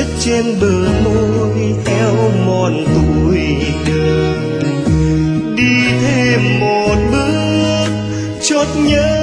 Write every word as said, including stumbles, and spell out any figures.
viết trên bờ môi theo mòn tuổi đời. Đi thêm một bước chót nhớ